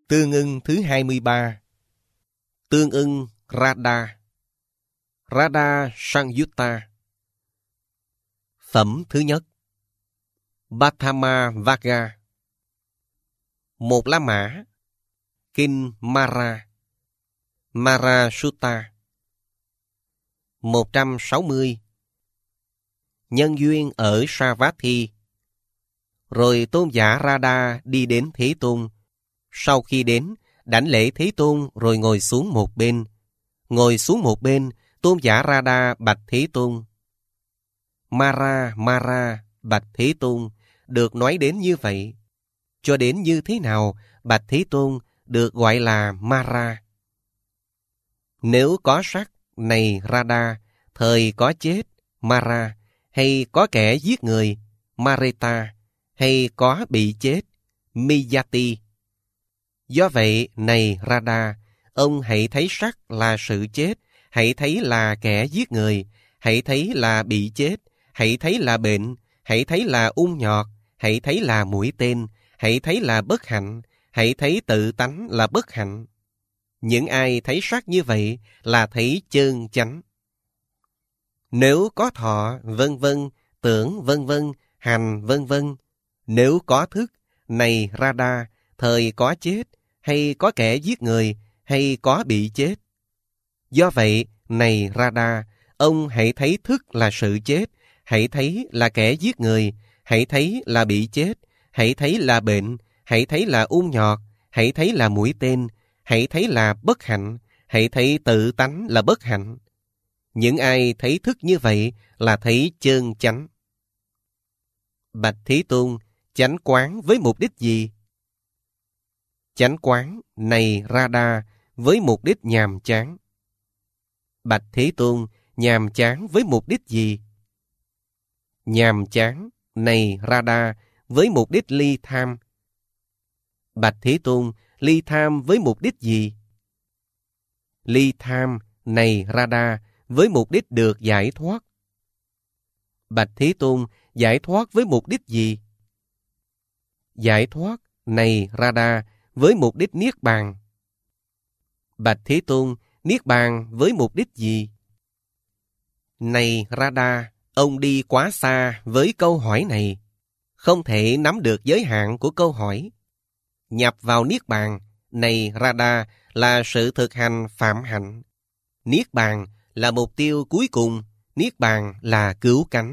Tương ưng thứ 23. Tương ưng Radha. Radha Sangyutta. Phẩm thứ nhất. Bhatthama Vagga. Một lá mã. Kinh Mara. Mara Sutta. 160. Nhân duyên ở Savatthi. Rồi tôn giả Radha đi đến Thế Tôn. Sau khi đến, đảnh lễ Thế Tôn rồi ngồi xuống một bên. Ngồi xuống một bên, tôn giả Radha bạch Thế Tôn. Mara, Mara, bạch Thế Tôn, được nói đến như vậy. Cho đến như thế nào, bạch Thế Tôn, được gọi là Mara? Nếu có sắc, này Radha, thời có chết, Mara, hay có kẻ giết người, Mareta, hay có bị chết, Miyati. Do vậy, này Radha, ông hãy thấy sắc là sự chết, hãy thấy là kẻ giết người, hãy thấy là bị chết, hãy thấy là bệnh, hãy thấy là ung nhọt, hãy thấy là mũi tên, hãy thấy là bất hạnh, hãy thấy tự tánh là bất hạnh. Những ai thấy sắc như vậy là thấy chân chánh. Nếu có thọ, vân vân, tưởng, vân vân, hành, vân vân, nếu có thức, này Radha, thời có chết, hay có kẻ giết người, hay có bị chết. Do vậy, này Radha, ông hãy thấy thức là sự chết, hãy thấy là kẻ giết người, hãy thấy là bị chết, hãy thấy là bệnh, hãy thấy là ung nhọt, hãy thấy là mũi tên, hãy thấy là bất hạnh, hãy thấy tự tánh là bất hạnh. Những ai thấy thức như vậy là thấy chân chánh. Bạch Thế Tôn, chánh quán với mục đích gì? Chánh quán, này Radha, với mục đích nhàm chán. Bạch Thế Tôn, nhàm chán với mục đích gì? Nhàm chán, này Radha, với mục đích ly tham. Bạch Thế Tôn, ly tham với mục đích gì? Ly tham, này Radha, với mục đích được giải thoát. Bạch Thế Tôn, giải thoát với mục đích gì? Giải thoát, này Radha, với mục đích niết bàn. Bạch Thế Tôn, niết bàn với mục đích gì? Này Radha, ông đi quá xa với câu hỏi này, không thể nắm được giới hạn của câu hỏi. Nhập vào niết bàn, này Radha, là sự thực hành phạm hạnh. Niết bàn là mục tiêu cuối cùng, niết bàn là cứu cánh.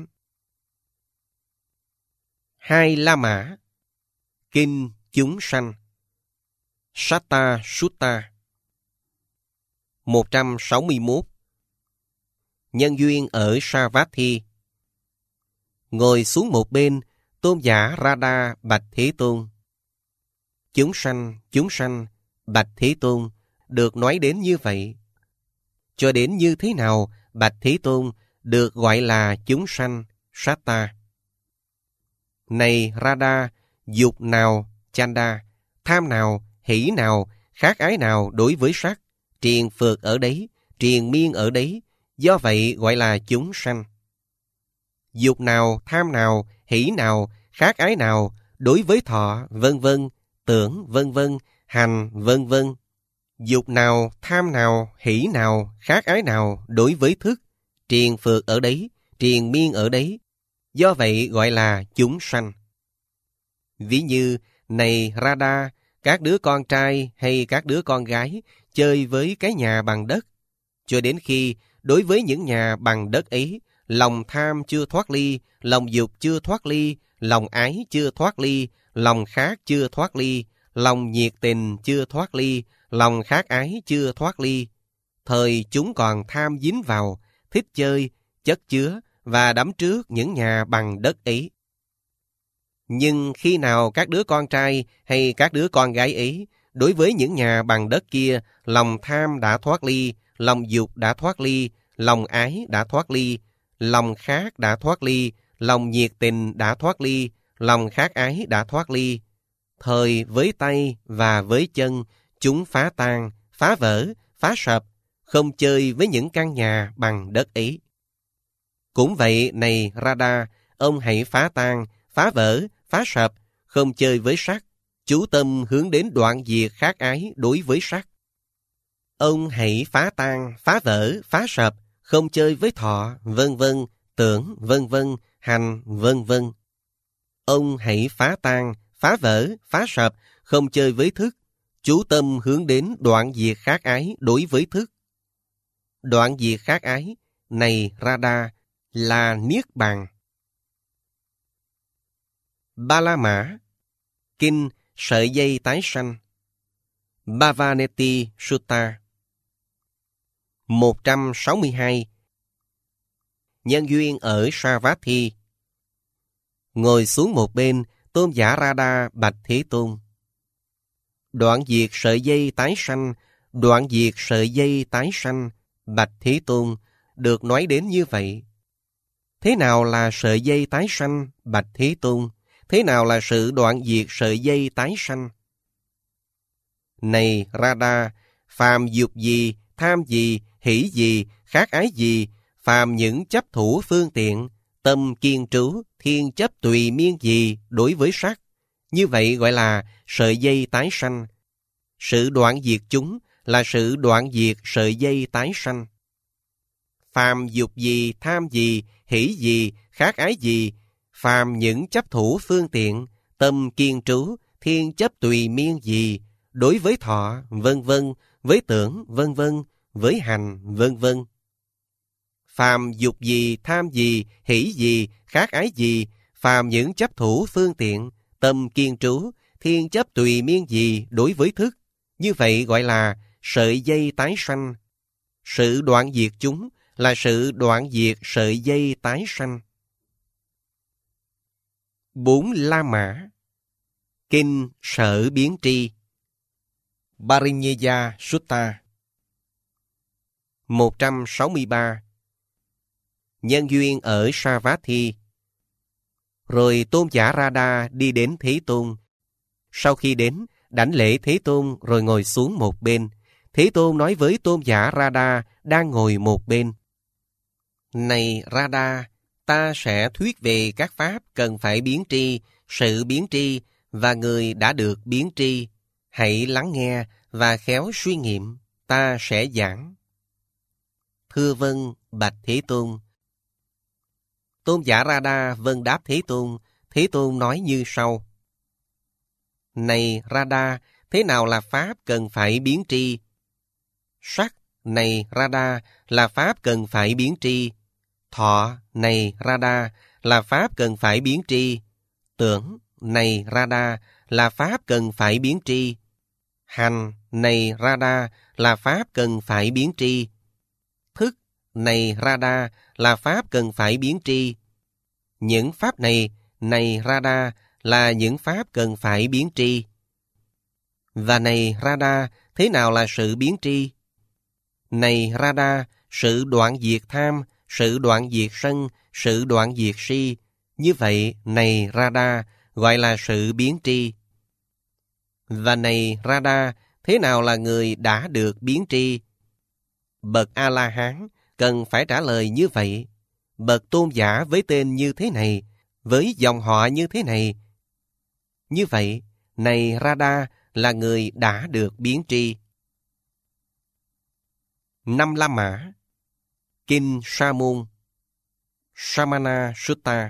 Hai La Mã. Kinh Chúng Sanh. Satta Sutta. 161. Nhân duyên ở Savatthi. Ngồi xuống một bên, tôn giả Radha bạch Thế Tôn. Chúng sanh, bạch Thế Tôn, được nói đến như vậy. Cho đến như thế nào, bạch Thế Tôn, được gọi là chúng sanh, Satta. Này Radha, dục nào, Chanda, tham nào, hỷ nào, khát ái nào đối với sắc, triền phượt ở đấy, triền miên ở đấy, do vậy gọi là chúng sanh. Dục nào, tham nào, hỷ nào, khát ái nào, đối với thọ, vân vân, tưởng, vân vân, hành, vân vân. Dục nào, tham nào, hỷ nào, khát ái nào, đối với thức, triền phượt ở đấy, triền miên ở đấy, do vậy gọi là chúng sanh. Ví như, này Radha, các đứa con trai hay các đứa con gái chơi với cái nhà bằng đất, cho đến khi đối với những nhà bằng đất ấy, lòng tham chưa thoát ly, lòng dục chưa thoát ly, lòng ái chưa thoát ly, lòng khát chưa thoát ly, lòng nhiệt tình chưa thoát ly, lòng khát ái chưa thoát ly. Thời chúng còn tham dính vào, thích chơi, chất chứa và đắm trước những nhà bằng đất ấy. Nhưng khi nào các đứa con trai hay các đứa con gái ấy, đối với những nhà bằng đất kia, lòng tham đã thoát ly, lòng dục đã thoát ly, lòng ái đã thoát ly, lòng khát đã thoát ly, lòng nhiệt tình đã thoát ly, lòng khát ái đã thoát ly. Thời với tay và với chân, chúng phá tan, phá vỡ, phá sập, không chơi với những căn nhà bằng đất ấy. Cũng vậy, này Radha, ông hãy phá tan, phá vỡ, phá sập, không chơi với sắc, chú tâm hướng đến đoạn diệt khát ái đối với sắc. Ông hãy phá tan, phá vỡ, phá sập, không chơi với thọ, vân vân, tưởng, vân vân, hành, vân vân. Ông hãy phá tan, phá vỡ, phá sập, không chơi với thức, chú tâm hướng đến đoạn diệt khát ái đối với thức. Đoạn diệt khát ái, này Radha, là Niết Bàn. Ba La Mã, Kinh Sợi Dây Tái Sanh, Bhavaneti Sutta. 162. Nhân duyên ở Savatthi. Ngồi xuống một bên, Tôn giả Radha bạch Thế Tôn: đoạn diệt sợi dây tái sanh, đoạn diệt sợi dây tái sanh, bạch Thế Tôn, được nói đến như vậy. Thế nào là sợi dây tái sanh, bạch Thế Tôn? Thế nào là sự đoạn diệt sợi dây tái sanh? Này Radha, phàm dục gì, tham gì, hỷ gì, khát ái gì, phàm những chấp thủ phương tiện, tâm kiên trú, thiên chấp tùy miên gì đối với sắc, như vậy gọi là sợi dây tái sanh. Sự đoạn diệt chúng là sự đoạn diệt sợi dây tái sanh. Phàm dục gì, tham gì, hỷ gì, khát ái gì, phàm những chấp thủ phương tiện, tâm kiên trú, thiên chấp tùy miên gì, đối với thọ, vân vân, với tưởng, vân vân, với hành, vân vân. Phàm dục gì, tham gì, hỷ gì, khát ái gì, phàm những chấp thủ phương tiện, tâm kiên trú, thiên chấp tùy miên gì đối với thức, như vậy gọi là sợi dây tái sanh. Sự đoạn diệt chúng là sự đoạn diệt sợi dây tái sanh. 4 La Mã, Kinh Sở Biến Tri, Parinyeya Sutta. 163. Nhân duyên ở Savatthi. Rồi Tôn giả Radha đi đến Thế Tôn. Sau khi đến, đảnh lễ Thế Tôn rồi ngồi xuống một bên. Thế Tôn nói với Tôn giả Radha đang ngồi một bên: này Radha, ta sẽ thuyết về các pháp cần phải biến tri, sự biến tri và người đã được biến tri. Hãy lắng nghe và khéo suy nghiệm, ta sẽ giảng. Thưa vâng, bạch Thế Tôn. Tôn giả Radha vâng đáp Thế Tôn. Thế Tôn nói như sau: này Radha, thế nào là pháp cần phải biến tri? Sắc, này Radha, là pháp cần phải biến tri. Thọ, này Radha, là pháp cần phải biến tri. Tưởng, này Radha, là pháp cần phải biến tri. Hành, này Radha, là pháp cần phải biến tri. Thức, này Radha, là pháp cần phải biến tri. Những pháp này, này Radha, là những pháp cần phải biến tri. Và này Radha, thế nào là sự biến tri? Này Radha, sự đoạn diệt tham, sự đoạn diệt sân, sự đoạn diệt si. Như vậy, này Radha, gọi là sự biến tri. Và này Radha, thế nào là người đã được biến tri? Bậc A-la-hán cần phải trả lời như vậy. Bậc tôn giả với tên như thế này, với dòng họ như thế này. Như vậy, này Radha, là người đã được biến tri. 5 La Mã, Kinh Sa Môn, Samana Sutta.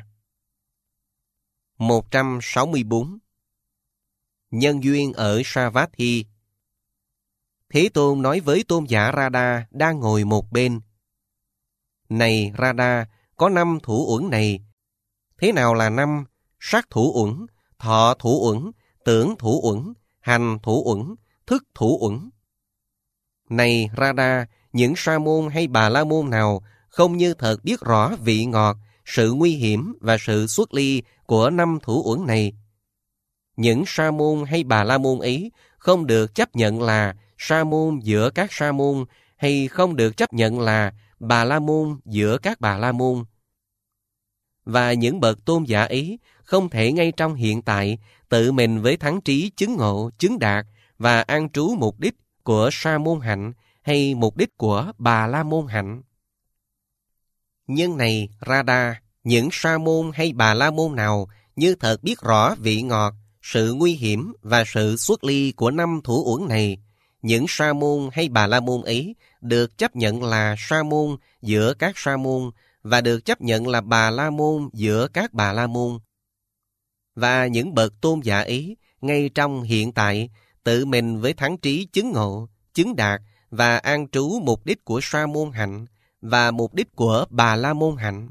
164. Nhân duyên ở Savatthi. Thế Tôn nói với Tôn giả Radha đang ngồi một bên: này Radha, có 5 thủ uẩn này. Thế nào là 5? Sắc thủ uẩn, thọ thủ uẩn, tưởng thủ uẩn, hành thủ uẩn, thức thủ uẩn. Này Radha, những sa môn hay bà la môn nào không như thật biết rõ vị ngọt, sự nguy hiểm và sự xuất ly của 5 thủ uẩn này, những sa môn hay bà la môn ấy không được chấp nhận là sa môn giữa các sa môn, hay không được chấp nhận là bà la môn giữa các bà la môn. Và những bậc tôn giả ấy không thể ngay trong hiện tại tự mình với thắng trí chứng ngộ, chứng đạt và an trú mục đích của sa môn hạnh hay mục đích của bà la môn hạnh. Nhưng này Radha, những sa môn hay bà la môn nào như thật biết rõ vị ngọt, sự nguy hiểm và sự xuất ly của 5 thủ uẩn này, những sa môn hay bà la môn ấy được chấp nhận là sa môn giữa các sa môn và được chấp nhận là bà la môn giữa các bà la môn. Và những bậc tôn giả ấy, ngay trong hiện tại, tự mình với thắng trí chứng ngộ, chứng đạt và an trú mục đích của sa môn hạnh và mục đích của bà la môn hạnh.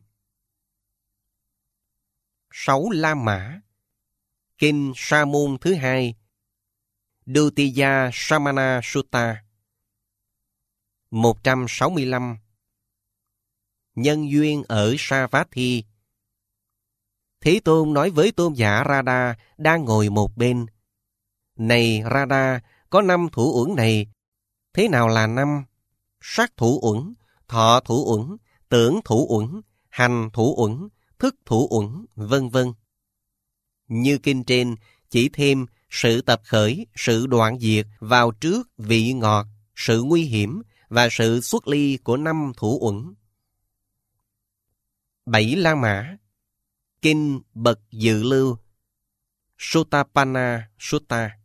6 La Mã. Kinh Sa môn thứ hai, Dutiya Samana Sutta. 165. Nhân duyên ở Savatthi. Thế Tôn nói với tôn giả Radha đang ngồi một bên: Này Radha, có 5 thủ uẩn này. Thế nào là 5? Sắc thủ uẩn, thọ thủ uẩn, tưởng thủ uẩn, hành thủ uẩn, thức thủ uẩn, vân vân. Như kinh trên chỉ thêm sự tập khởi, sự đoạn diệt vào trước vị ngọt, sự nguy hiểm và sự xuất ly của 5 thủ uẩn. 7 La Mã. Kinh Bậc Dự Lưu, Sotapanna Sutta.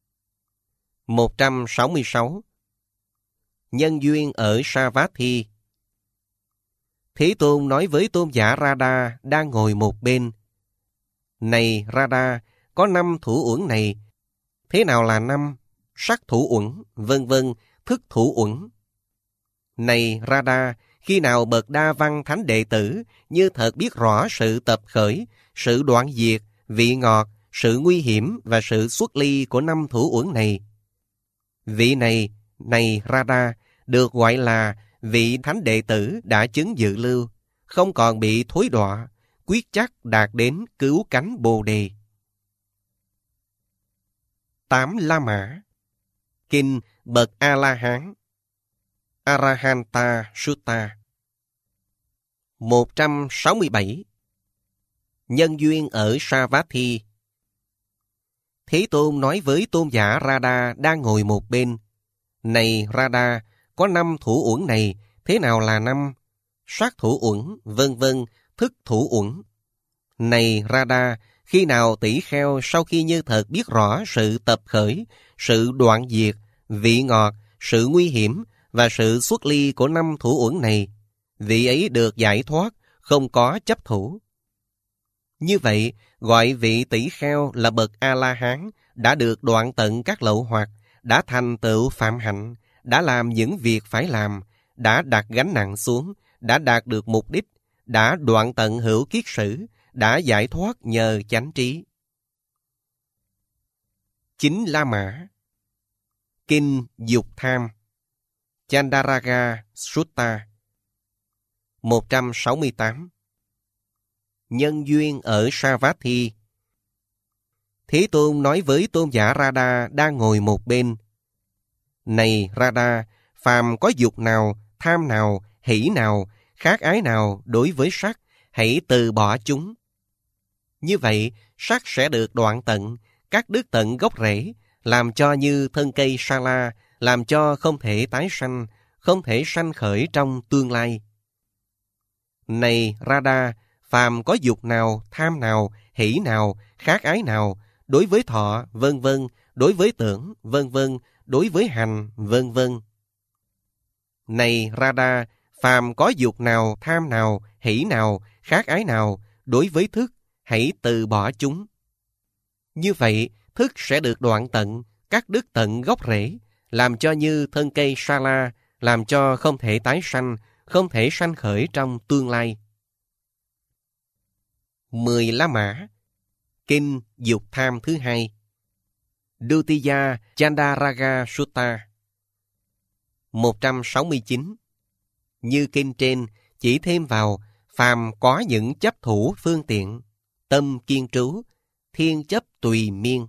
166. Nhân duyên ở Savatthi. Thế Tôn nói với tôn giả Radha đang ngồi một bên: Này Radha, có 5 thủ uẩn này. Thế nào là 5? Sắc thủ uẩn, vân vân, thức thủ uẩn. Này Radha, khi nào bậc Đa Văn Thánh đệ tử như thật biết rõ sự tập khởi, sự đoạn diệt, vị ngọt, sự nguy hiểm và sự xuất ly của 5 thủ uẩn này, vị này, này Radha, được gọi là vị thánh đệ tử đã chứng dự lưu, không còn bị thối đọa, quyết chắc đạt đến cứu cánh Bồ Đề. 8 La Mã. Kinh Bậc A-la-hán, Arahanta Sutta. 167. Nhân duyên ở Savatthi. Thế Tôn nói với tôn giả Radha đang ngồi một bên: Này Radha, có 5 thủ uẩn này. Thế nào là 5? Sắc thủ uẩn, vân vân, thức thủ uẩn. Này Radha, khi nào tỷ kheo sau khi như thật biết rõ sự tập khởi, sự đoạn diệt, vị ngọt, sự nguy hiểm và sự xuất ly của 5 thủ uẩn này, vị ấy được giải thoát, không có chấp thủ. Như vậy, gọi vị tỷ kheo là bậc A-la-hán, đã được đoạn tận các lậu hoặc, đã thành tựu phạm hạnh, đã làm những việc phải làm, đã đặt gánh nặng xuống, đã đạt được mục đích, đã đoạn tận hữu kiết sử, đã giải thoát nhờ chánh trí. 9 La Mã. Kinh Dục Tham, Chandaraga Sutta. 168. Nhân duyên ở Savatthi. Thế Tôn nói với tôn giả Radha đang ngồi một bên: Này Radha, phàm có dục nào, tham nào, hỷ nào, khát ái nào đối với sắc, hãy từ bỏ chúng. Như vậy, sắc sẽ được đoạn tận, cắt đứt tận gốc rễ, làm cho như thân cây sa la, làm cho không thể tái sanh, không thể sanh khởi trong tương lai. Này Radha, phàm có dục nào, tham nào, hỷ nào, khát ái nào, đối với thọ, vân vân, đối với tưởng, vân vân, đối với hành, vân vân. Này Radha, phàm có dục nào, tham nào, hỷ nào, khát ái nào, đối với thức, hãy từ bỏ chúng. Như vậy, thức sẽ được đoạn tận, cắt đứt tận gốc rễ, làm cho như thân cây sa la, làm cho không thể tái sanh, không thể sanh khởi trong tương lai. 10 La Mã. Kinh Dục Tham thứ hai, Dutiya Chandaraga Sutta. 169. Như kinh trên chỉ thêm vào: phàm có những chấp thủ phương tiện, tâm kiên trú, thiên chấp tùy miên.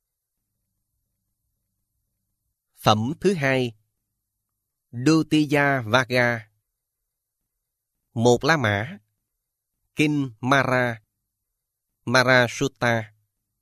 Phẩm thứ hai, Dutiya Vaga. 1 La Mã. Kinh Mara, Mara Sutta.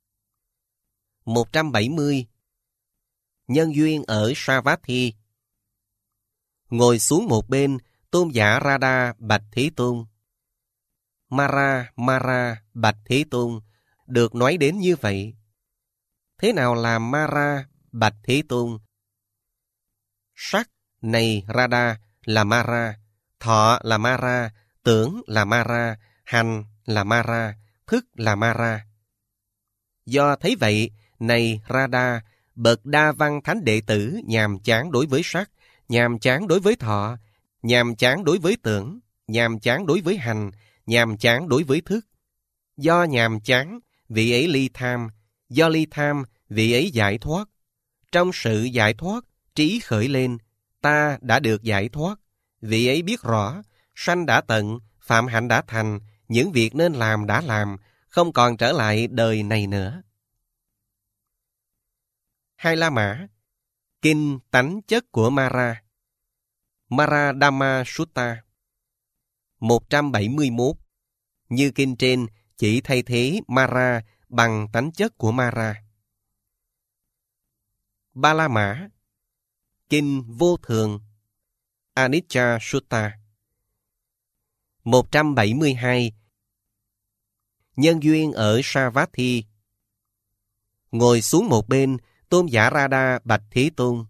170. Nhân duyên ở Savatthi. Ngồi xuống một bên, tôn giả Radha bạch Thế Tôn: Mara, Mara, bạch Thế Tôn, được nói đến như vậy. thế nào là Mara, bạch Thế Tôn? Sắc này Radha là Mara, thọ là Mara, tưởng là Mara, hành là Mara, thức là Mara. Do thấy vậy, này Radha, bậc đa văn thánh đệ tử nhàm chán đối với sắc, nhàm chán đối với thọ, nhàm chán đối với tưởng, nhàm chán đối với hành, nhàm chán đối với thức. Do nhàm chán, vị ấy ly tham, do ly tham, vị ấy giải thoát. Trong sự giải thoát, trí khởi lên, ta đã được giải thoát. Vị ấy biết rõ, sanh đã tận, phạm hạnh đã thành, những việc nên làm đã làm, không còn trở lại đời này nữa. Hai La Mã, kinh tánh chất của Mara, Mara Dhamma Sutta. 171. Như kinh trên chỉ thay thế Mara bằng tánh chất của Mara. Ba La Mã, kinh vô thường, Anicca Sutta. 172. Nhân duyên ở Savatthi. Ngồi xuống một bên, Tôn giả Radha bạch Thế Tôn.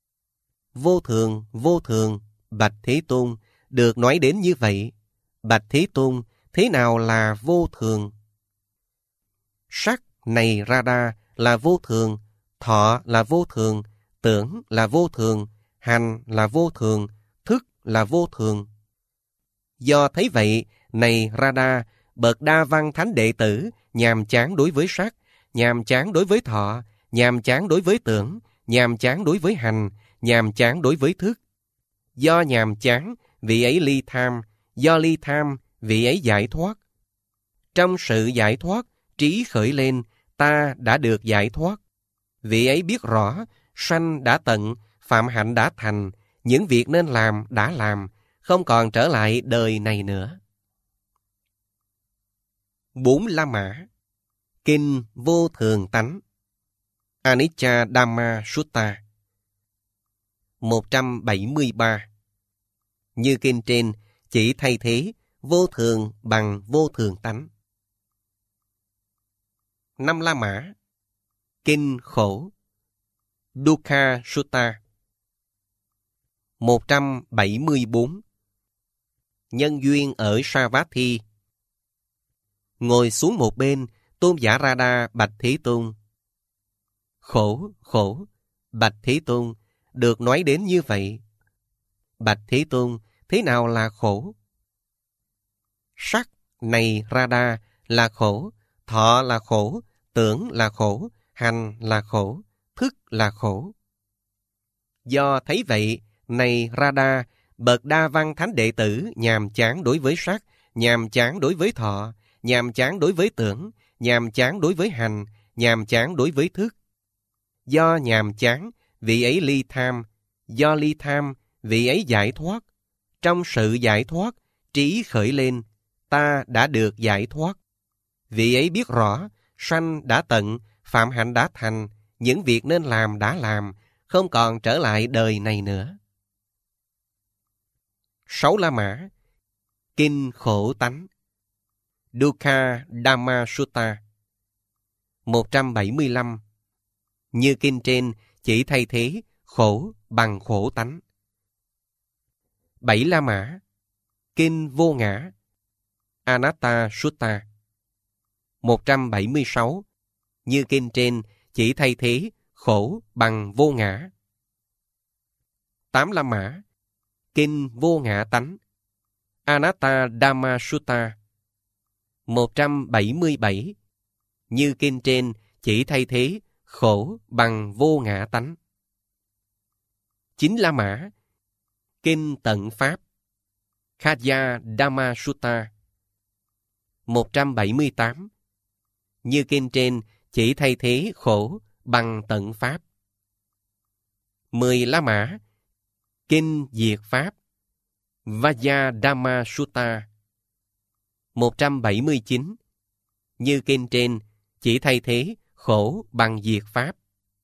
Vô thường, bạch Thế Tôn, được nói đến như vậy. Bạch Thế Tôn, thế nào là vô thường? Sắc này Radha là vô thường, thọ là vô thường, tưởng là vô thường, hành là vô thường, thức là vô thường. Do thấy vậy, này Radha, bậc đa văn thánh đệ tử nhàm chán đối với sắc, nhàm chán đối với thọ, nhàm chán đối với tưởng, nhàm chán đối với hành, nhàm chán đối với thức. Do nhàm chán, vị ấy ly tham, do ly tham, vị ấy giải thoát. Trong sự giải thoát, trí khởi lên, ta đã được giải thoát. Vị ấy biết rõ, sanh đã tận, phạm hạnh đã thành, những việc nên làm đã làm, không còn trở lại đời này nữa. 4 La Mã, kinh vô thường tánh, Anicca Dhamma Sutta. 173. Như kinh trên chỉ thay thế vô thường bằng vô thường tánh. 5 La Mã, kinh khổ, Dukkha Sutta. 174. Nhân duyên ở Savatthi. Ngồi xuống một bên, Tôn giả Radha bạch Thế Tôn. Khổ, bạch Thế Tôn, được nói đến như vậy. Bạch Thế Tôn, thế nào là khổ? Sắc này Radha là khổ, thọ là khổ, tưởng là khổ, hành là khổ, thức là khổ. Do thấy vậy, này Radha, bậc đa văn thánh đệ tử nhàm chán đối với sắc, nhàm chán đối với thọ, nhàm chán đối với tưởng, nhàm chán đối với hành, nhàm chán đối với thức. Do nhàm chán, vị ấy ly tham, do ly tham, vị ấy giải thoát. Trong sự giải thoát, trí khởi lên, ta đã được giải thoát. Vị ấy biết rõ, sanh đã tận, phạm hạnh đã thành, những việc nên làm đã làm, không còn trở lại đời này nữa. 6 La Mã, kinh khổ tánh, Dukkha Dhamma Sutta. 175. Như kinh trên chỉ thay thế khổ bằng khổ tánh. 7 La Mã, kinh vô ngã, Anatta Sutta. 176. Như kinh trên chỉ thay thế khổ bằng vô ngã. 8 La Mã, kinh vô ngã tánh, Anatta Dhamma Sutta. 177. Như kinh trên chỉ thay thế khổ bằng vô ngã tánh. 9 La Mã, kinh tận pháp, Khaya Dhamma Sutta. 178. Như kinh trên chỉ thay thế khổ bằng tận pháp. 10 La Mã, kinh diệt pháp, Vajja Dhamma Sutta. 179. Như kinh trên chỉ thay thế khổ bằng diệt pháp.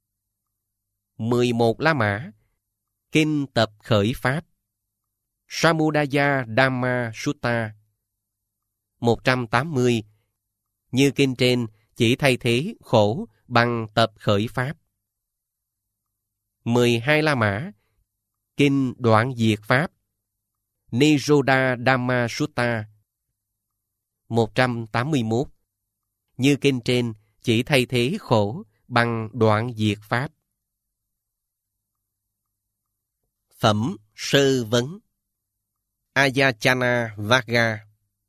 11 La Mã, kinh tập khởi pháp, Samudaya Dhamma Sutta. 180. Như kinh trên chỉ thay thế khổ bằng tập khởi pháp. 12 La Mã, kinh đoạn diệt pháp, Nirodha Dhamma Sutta. 181. Như kinh trên, chỉ thay thế khổ bằng đoạn diệt pháp. Phẩm sơ vấn. Ayachana Vagga.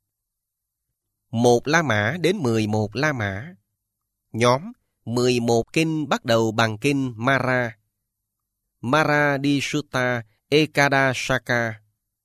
1 La Mã đến 11 La Mã. Nhóm 11 kinh bắt đầu bằng kinh Mara. Mara Di Sutta Ekadashaka.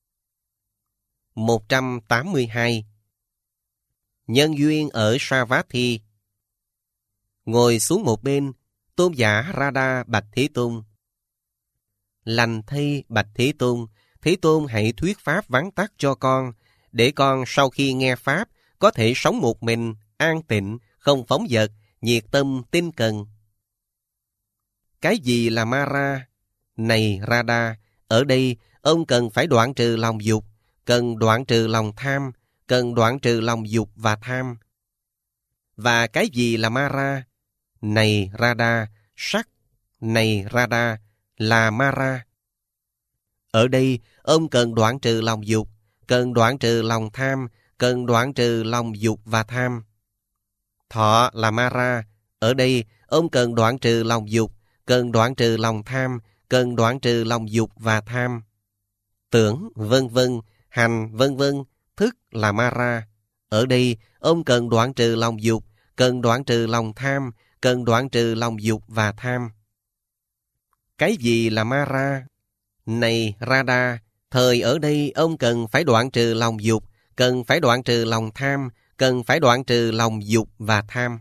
182. Nhân duyên ở Savatthi. Ngồi xuống một bên, tôn giả Radha bạch Thế Tôn: Lành thay bạch Thế Tôn, Thế Tôn hãy thuyết pháp vắn tắt cho con, để con sau khi nghe pháp có thể sống một mình, an tịnh, không phóng dật, nhiệt tâm, tinh cần. Cái gì là Mara? Này Radha, ở đây ông cần phải đoạn trừ lòng dục, cần đoạn trừ lòng tham, cần đoạn trừ lòng dục và tham. Và cái gì là Mara? Này Radha, sắc. Này Radha, là Mara. Ở đây ông cần đoạn trừ lòng dục, cần đoạn trừ lòng tham, cần đoạn trừ lòng dục và tham. Thọ là Mara. Ở đây ông cần đoạn trừ lòng dục, cần đoạn trừ lòng tham, cần đoạn trừ lòng dục và tham. Tưởng vân vân, hành vân vân, thức là Mara. Ở đây ông cần đoạn trừ lòng dục, cần đoạn trừ lòng tham, cần đoạn trừ lòng dục và tham. Cái gì là Mara? Này Radha, thời ở đây ông cần phải đoạn trừ lòng dục, cần phải đoạn trừ lòng tham, cần phải đoạn trừ lòng dục và tham.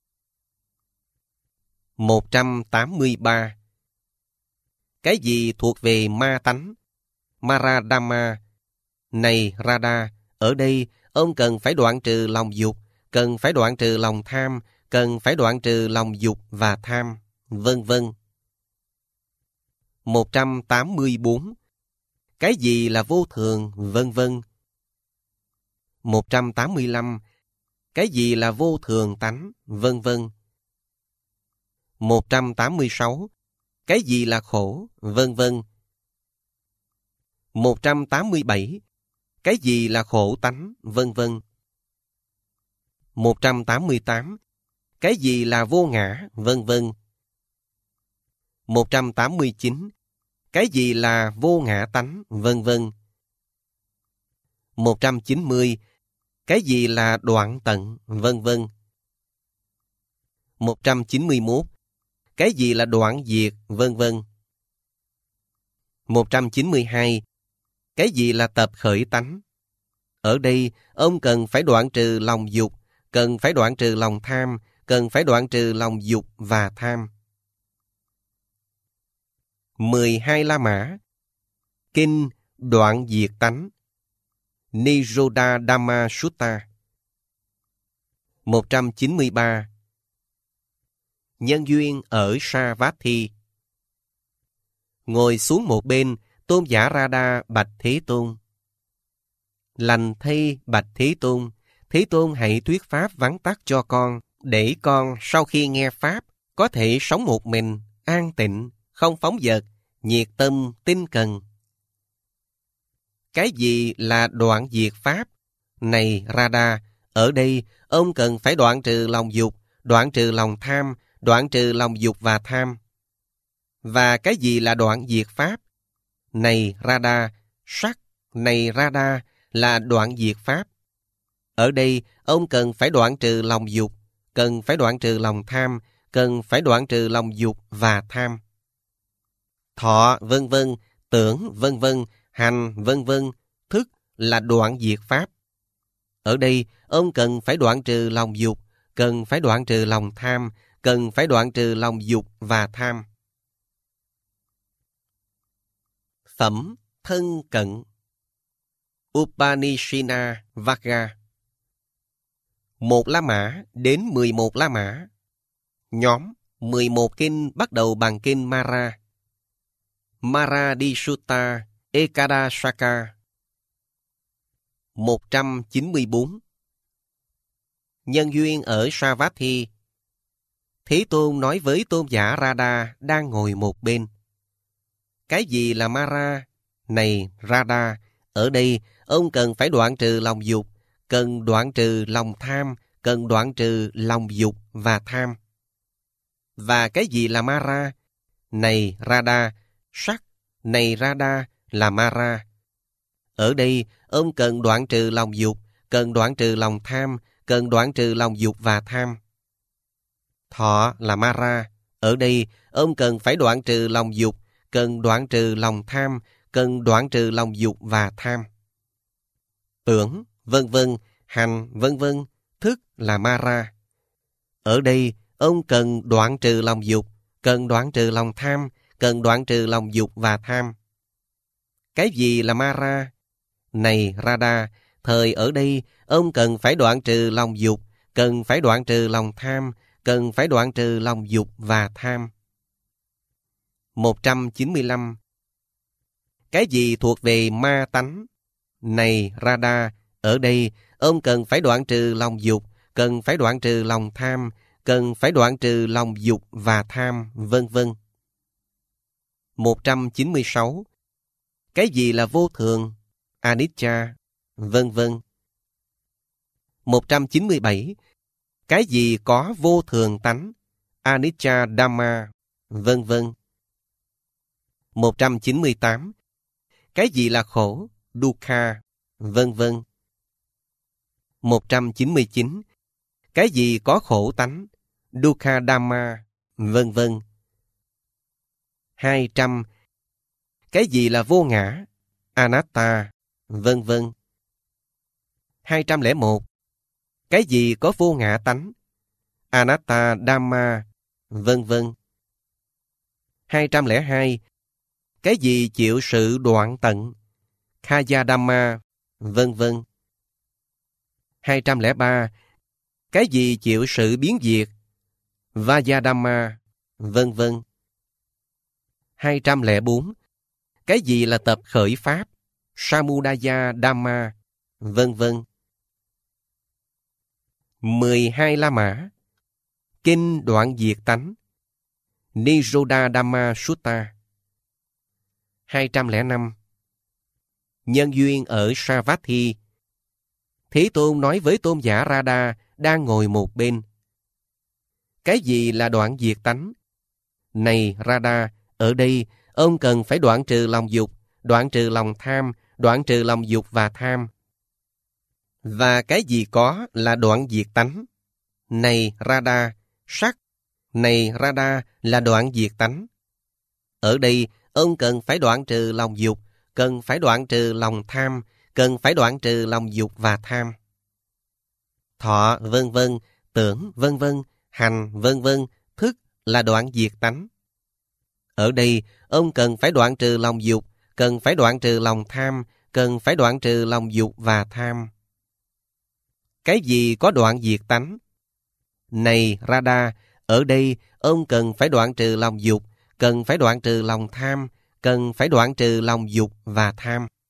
183. Cái gì thuộc về ma tánh? Maradhamma. Này Radha, ở đây ông cần phải đoạn trừ lòng dục, cần phải đoạn trừ lòng tham, cần phải đoạn trừ lòng dục và tham, vân vân. 184. Cái gì là vô thường, vân vân. 185. Cái gì là vô thường tánh, vân vân. 186. Cái gì là khổ, vân vân. 187. Cái gì là khổ tánh, vân vân. 188. Cái gì là vô ngã, vân vân. 189. Cái gì là vô ngã tánh, vân vân. 190. Cái gì là đoạn tận, vân vân. 191. Cái gì là đoạn diệt, vân vân. 192. Cái gì là tập khởi tánh? Ở đây, ông cần phải đoạn trừ lòng dục, cần phải đoạn trừ lòng tham, cần phải đoạn trừ lòng dục và tham. 12 La Mã. Kinh đoạn diệt tánh, Nirodha Dhamma Sutta. 193. Nhân duyên ở Savatthi. Ngồi xuống một bên, tôn giả Radha bạch Thế Tôn: Lành thay bạch Thế Tôn, Thế Tôn hãy thuyết pháp vắn tắt cho con, để con sau khi nghe pháp có thể sống một mình, an tịnh, không phóng dật, nhiệt tâm, tinh cần. Cái gì là đoạn diệt pháp? Này Radha, ở đây ông cần phải đoạn trừ lòng dục, đoạn trừ lòng tham, đoạn trừ lòng dục và tham. Và cái gì là đoạn diệt pháp? Này Radha, sắc. Này Radha, là đoạn diệt pháp. Ở đây ông cần phải đoạn trừ lòng dục, cần phải đoạn trừ lòng tham, cần phải đoạn trừ lòng dục và tham. Thọ vân vân, tưởng vân vân, hành vân vân, thức là đoạn diệt pháp. Ở đây ông cần phải đoạn trừ lòng dục, cần phải đoạn trừ lòng tham, cần phải đoạn trừ lòng dục và tham. Phẩm thân cận. Upanishina Vagga. 1 La Mã đến 11 La Mã. Nhóm 11 kinh bắt đầu bằng kinh Mara. Mara Di Sutta Ekadashaka. 194. Nhân duyên ở Savatthi. Thế Tôn nói với tôn giả Radha đang ngồi một bên. Cái gì là Mara? Này Radha, ở đây ông cần phải đoạn trừ lòng dục, cần đoạn trừ lòng tham, cần đoạn trừ lòng dục và tham. Và cái gì là Mara? Này Radha, sắc. Này Radha là Mara. Ở đây ông cần đoạn trừ lòng dục, cần đoạn trừ lòng tham, cần đoạn trừ lòng dục và tham. Thọ là Mara. Ở đây ông cần phải đoạn trừ lòng dục, cần đoạn trừ lòng tham, cần đoạn trừ lòng dục và tham. Tưởng, vân vân, hành, vân vân, thức là Mara. Ở đây ông cần đoạn trừ lòng dục, cần đoạn trừ lòng tham, cần đoạn trừ lòng dục và tham. Cái gì là Mara? Này Radha, thời ở đây ông cần phải đoạn trừ lòng dục, cần phải đoạn trừ lòng tham, cần phải đoạn trừ lòng dục và tham. 195. Cái gì thuộc về ma tánh? Này Radha, ở đây ông cần phải đoạn trừ lòng dục, cần phải đoạn trừ lòng tham, cần phải đoạn trừ lòng dục và tham, vân vân. 196. Cái gì là vô thường? Anicca, vân vân. 197. Cái gì có vô thường tánh? Anicca Dhamma, vân vân. 198. Cái gì là khổ? Dukkha, vân vân. 199. Cái gì có khổ tánh? Dukkha Dhamma, vân vân. 200. Cái gì là vô ngã? Anatta, vân vân. 201. Cái gì có vô ngã tánh? Anatta Dhamma, vân vân. 202. Cái gì chịu sự đoạn tận? Khaya Dhamma, vân vân. 203. Cái gì chịu sự biến diệt? Vaya Dhamma, vân vân. 204. Cái gì là tập khởi pháp? Samudaya Dhamma, vân vân. 12 La Mã. Kinh đoạn diệt tánh. Nirodha Dhamma Sutta. 205. Nhân duyên ở Savatthi. Thế Tôn nói với tôn giả Radha đang ngồi một bên. Cái gì là đoạn diệt tánh? Này Radha, ở đây ông cần phải đoạn trừ lòng dục, đoạn trừ lòng tham, đoạn trừ lòng dục và tham. Và cái gì có là đoạn diệt tánh? Này Radha, sắc. Này Radha là đoạn diệt tánh. Ở đây ông cần phải đoạn trừ lòng dục, cần phải đoạn trừ lòng tham, cần phải đoạn trừ lòng dục và tham. Thọ vân vân, tưởng vân vân, hành vân vân, thức là đoạn diệt tánh. Ở đây ông cần phải đoạn trừ lòng dục, cần phải đoạn trừ lòng tham, cần phải đoạn trừ lòng dục và tham. Cái gì có đoạn diệt tánh? Này Radha, ở đây ông cần phải đoạn trừ lòng dục, cần phải đoạn trừ lòng tham, cần phải đoạn trừ lòng dục và tham.